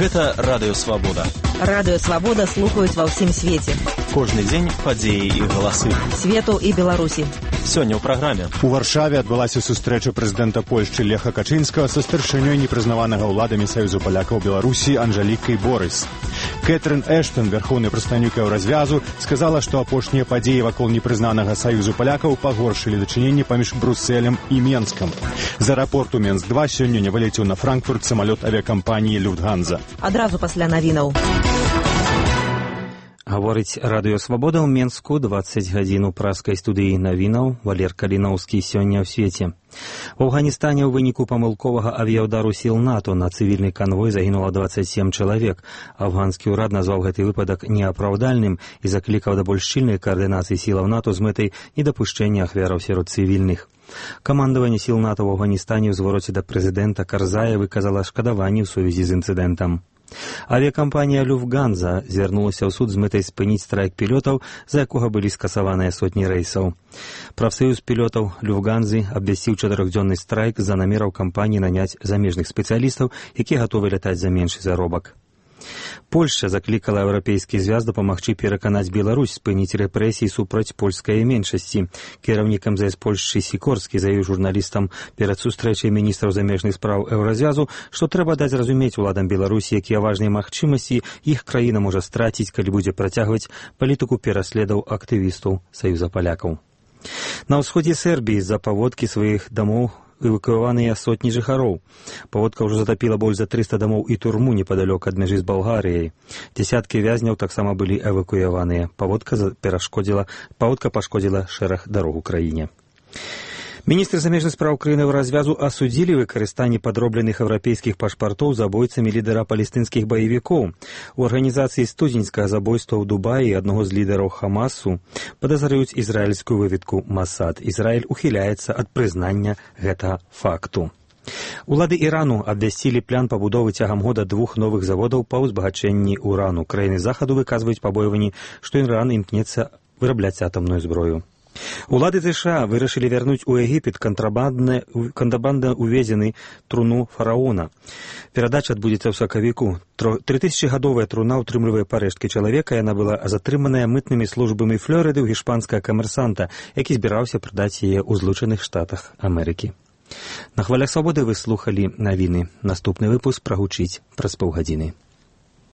Гэта Радыё Свабода. Радыё Свабода слухаюць ва ўсім свеце. Кожны дзень падзеі і галасы. Свету і Беларусі. Сёння ў праграме. У Варшаве адбылася сустрэча прэзідэнта Польшчы Леха Качынскага са старшынёй непрызнаванага ўладамі Саюзу палякаў Беларусі Анжэлікай Борыс. Кэтрын Эштон, верхоўны прадстаўнік Еўразвязу, сказала, што апошнія падзеі вакол непрызнанага Саюзу палякаў пагоршылі дачыненні паміж Брусэлем і Менскам. З аэрапорту Менск-2 сёння не вылецеў на Франкфурт самалёт авіякампаніі «Люфтганза». Адразу пасля навінаў. Гаворыць Радыё Свабода ў Менску, 20 гадзін у праскай студыі навінаў. Валер Калінаўскі сёння ў свеце. У Афганістане ў выніку памылковага авіяўдару сіл НАТО на цывільны канвой загінула 27 чалавек. Афганскі ўрад назваў гэты выпадак неапраўдальным і заклікаў да больш шчыльнай каардынацыі сілаў НАТО з мэтай недапушчэння ахвяраў сярод цывільных. Камандаванне сіл НАТО ў Афганістане ў звароце да прэзідэнта Карзая выказала шкадаванне ў сувязі з інцыдэнтам. Авіякампанія «Люфтганза» звярнулася ў суд з мэтай спыніць страйк пілётаў, за якога былі скасаваныя сотні рэйсаў. Прафсаюз пілётаў «Люфтганзы» абвясціў 4-дзённы страйк з-за намераў кампаніі наняць замежных спецыялістаў, якія гатовы лятаць за меншы заробак. Польшча заклікала Еўрапейскі звяз дапамагчы пераканаць Беларусь спыніць рэпрэсіі супраць польскай меншасці. Кіраўнік МЗС Польшчы Сікорскі заявіў журналістам перад сустрэчай міністраў замежных спраў Еўразвязу, што трэба даць зразумець уладам Беларусі, якія важныя магчымасці іх краіна можа страціць, калі будзе працягваць палітыку пераследаў актывістаў Саюза палякаў. На ўсходзе Сербіі з-за паводкі сваіх дамоў эвакуяваныя сотні жыхароў. Паводка ўжо затапіла больш за 300 дамоў і турму непадалёк ад мяжы з Балгарыяй. Дзясяткі вязняў таксама былі эвакуяваныя. Паводка пашкодзіла шэраг дарог у краіне. Міністры замежных спраў краіны Еўразвязу асудзілі выкарыстанне падробленых еўрапейскіх пашпартоў забойцамі лідара палестынскіх баевікоў. У арганізацыі студзеньскага забойства ў Дубаі аднаго з лідараў Хамасу падазраюць ізраільскую выведку Масад. Ізраіль ухіляецца ад прызнання гэтага факту. Улады Ірану абвясцілі план пабудовы цягам года 2 новых заводаў па ўзбагачэнні урану. Краіны захаду выказваюць пабойванні, што Іран імкнецца вырабляць атамную зброю. Улады США вырашылі вярнуць у Егіпет кантрабандна увезены труну фараона. Перадача адбудзецца ў сакавіку. 3000-гадовая труна ўтрымлівае парэшткі чалавека, яна была затрыманая мытнымі службамі Флорыды ў гішпанскага камерсанта, які збіраўся прадаць яе ў Злучаных Штатах Амерыкі. На хвалях свабоды вы слухалі навіны. Наступны выпуск прагучыць праз паўгадзіны.